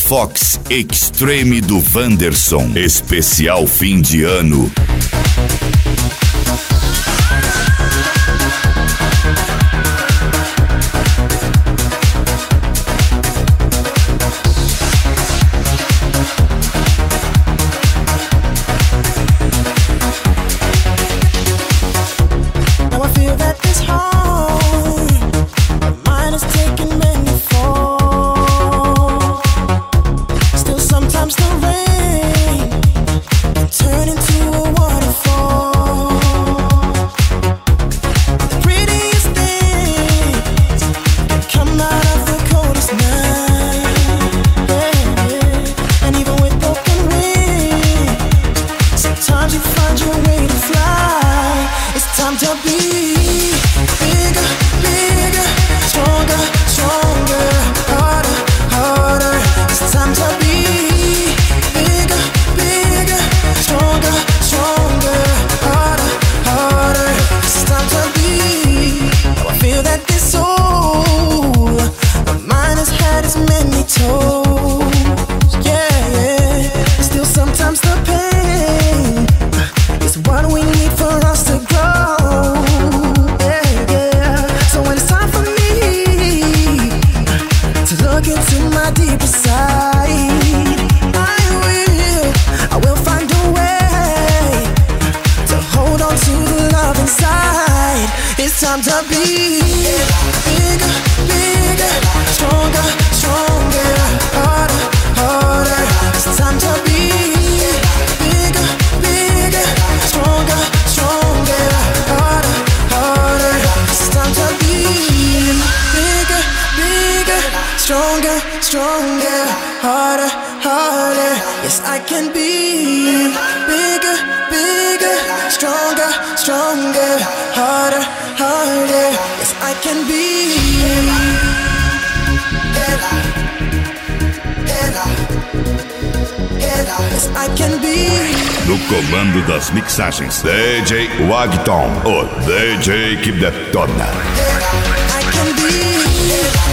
Fox Extreme do Wanderson. Especial fim de ano. Time to be bigger, bigger, stronger, stronger, harder, harder. It's time to be bigger, bigger, stronger, stronger, harder, harder. It's time to be bigger, bigger, stronger, stronger, harder, harder. Yes, I can be bigger, bigger, stronger, stronger, harder, harder. Yes, I can be. Yes, I can be. No comando das mixagens, DJ Wagton, o DJ que detona. I can be.